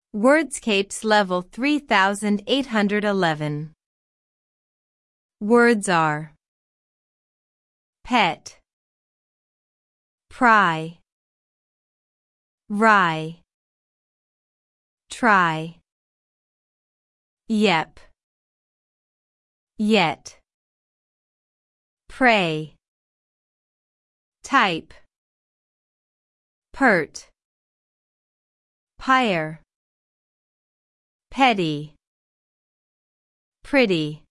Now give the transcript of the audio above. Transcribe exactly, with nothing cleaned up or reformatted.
Wordscapes level three thousand eight hundred eleven. Words are pet, pry, rye, try, yep, yet, pray, type, pert, pyre, petty, pretty.